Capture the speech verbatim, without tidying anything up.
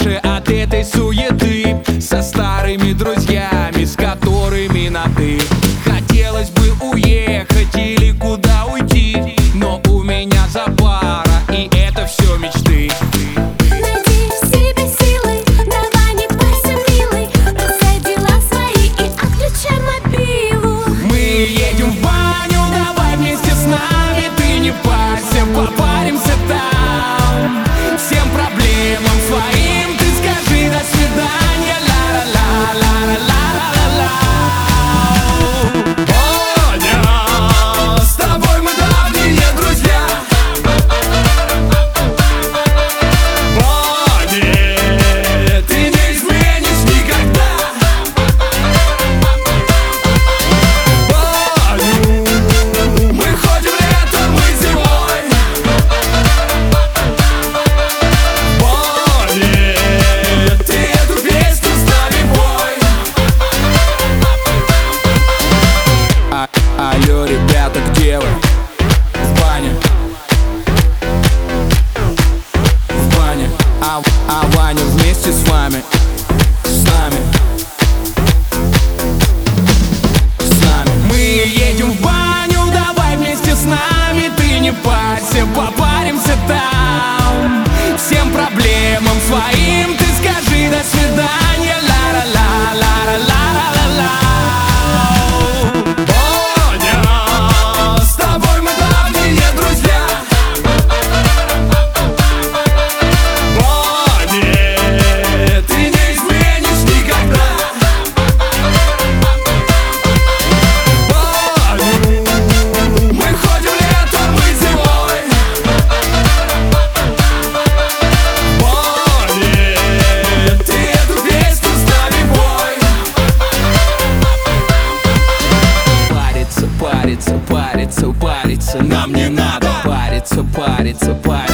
подальше от этой суеты, со старыми друзьями, с которыми на «ты». Хотелось бы уехать или куда уйти, но у меня запара, и это все мечты. Найди в себе силы, давай не парься, милый, бросай дела свои и отключай мобилу. Мы едем в баню, давай вместе с нами, ты не парься, попаримся там. Всем проблемам своим ты скажи до свидания, ла-ла-ла-ла-ла-ла-ла-ла. Аня, с тобой мы давние друзья. Аня, ты не изменишь никогда. Аню, мы ходим летом и зимой. Аня, ты эту песню с нами пой. А, алло, ребята, где вы? В бане. В бане. А, а Ваня вместе с вами. С нами. С нами. Мы едем в баню, давай вместе с нами, ты не парься, попаримся там. Всем проблемам своим ты скажи до свидания, ла-ла-ла-ла-ла-ла-ла-ла. Аня, с тобой мы давние друзья. Аня, ты не изменишь никогда. Аню, мы ходим летом и зимой. Аня, ты эту песню с нами пой. Париться, париться, париться, париться, нам не надо. Париться, париться, париться.